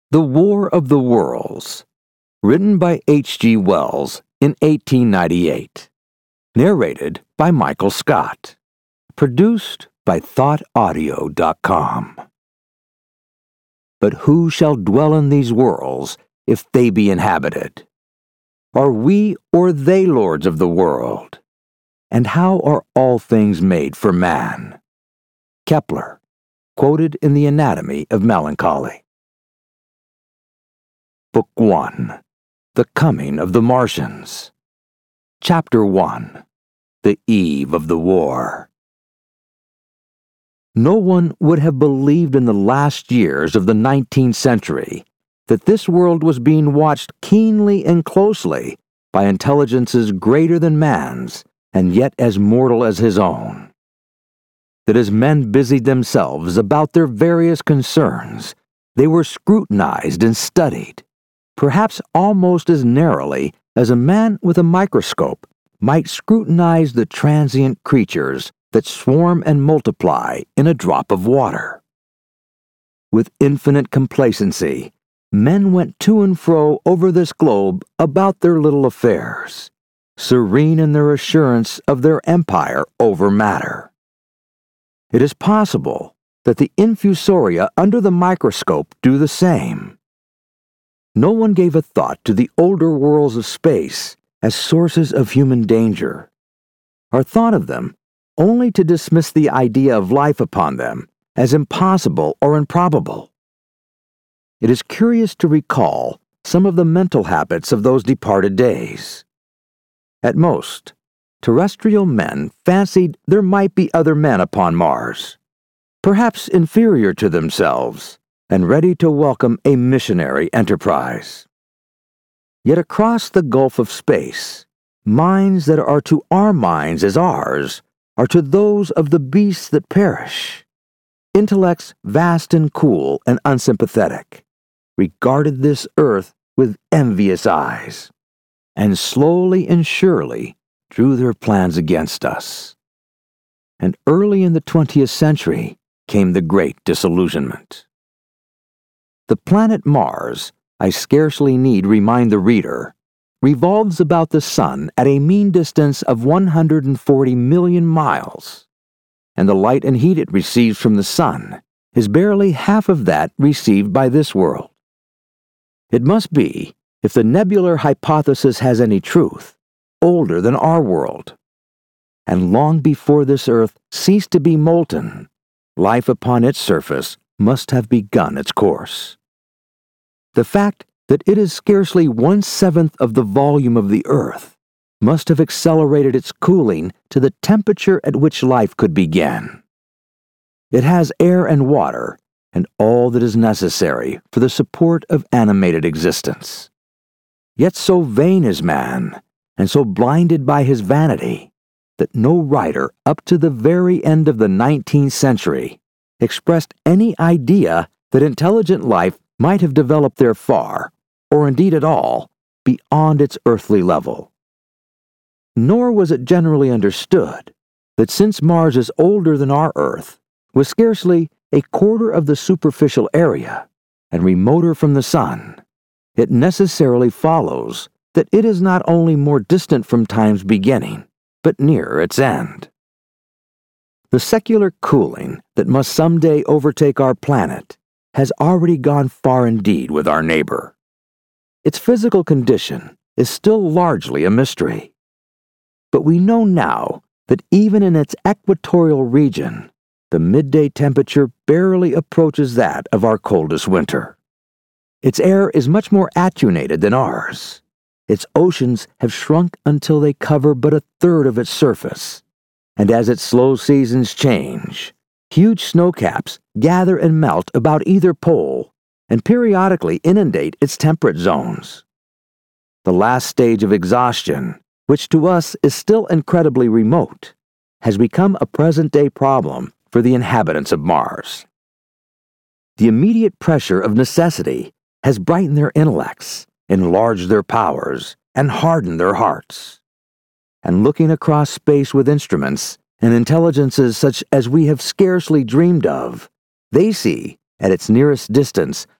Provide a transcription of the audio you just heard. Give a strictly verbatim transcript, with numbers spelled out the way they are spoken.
The War of the Worlds, written by H G Wells in eighteen ninety-eight. Narrated by Michael Scott. Produced by thought audio dot com. But who shall dwell in these worlds if they be inhabited? Are we or they lords of the world? And how are all things made for man? Kepler, quoted in The Anatomy of Melancholy. Book one. The Coming of the Martians. Chapter one. The Eve of the War. No one would have believed in the last years of the nineteenth century that this world was being watched keenly and closely by intelligences greater than man's and yet as mortal as his own. That as men busied themselves about their various concerns, they were scrutinized and studied, perhaps almost as narrowly as a man with a microscope might scrutinize the transient creatures that swarm and multiply in a drop of water. With infinite complacency, men went to and fro over this globe about their little affairs, serene in their assurance of their empire over matter. It is possible that the infusoria under the microscope do the same. No one gave a thought to the older worlds of space as sources of human danger, or thought of them only to dismiss the idea of life upon them as impossible or improbable. It is curious to recall some of the mental habits of those departed days. At most, terrestrial men fancied there might be other men upon Mars, perhaps inferior to themselves, and ready to welcome a missionary enterprise. Yet across the gulf of space, minds that are to our minds as ours are to those of the beasts that perish. Intellects vast and cool and unsympathetic regarded this earth with envious eyes, and slowly and surely drew their plans against us. And early in the twentieth century came the great disillusionment. The planet Mars, I scarcely need remind the reader, revolves about the Sun at a mean distance of one hundred forty million miles, and the light and heat it receives from the Sun is barely half of that received by this world. It must be, if the nebular hypothesis has any truth, older than our world. And long before this Earth ceased to be molten, life upon its surface must have begun its course. The fact that it is scarcely one-seventh of the volume of the Earth must have accelerated its cooling to the temperature at which life could begin. It has air and water, and all that is necessary for the support of animated existence. Yet so vain is man, and so blinded by his vanity, that no writer up to the very end of the nineteenth century expressed any idea that intelligent life might have developed there far, or indeed at all, beyond its earthly level. Nor was it generally understood that since Mars is older than our Earth, with scarcely a quarter of the superficial area, and remoter from the Sun, it necessarily follows that it is not only more distant from time's beginning, but nearer its end. The secular cooling that must someday overtake our planet has already gone far indeed with our neighbor. Its physical condition is still largely a mystery. But we know now that even in its equatorial region, the midday temperature barely approaches that of our coldest winter. Its air is much more attenuated than ours. Its oceans have shrunk until they cover but a third of its surface, and as its slow seasons change, huge snowcaps gather and melt about either pole and periodically inundate its temperate zones. The last stage of exhaustion, which to us is still incredibly remote, has become a present-day problem for the inhabitants of Mars. The immediate pressure of necessity has brightened their intellects, enlarged their powers, and hardened their hearts. And looking across space with instruments and intelligences such as we have scarcely dreamed of, they see, at its nearest distance,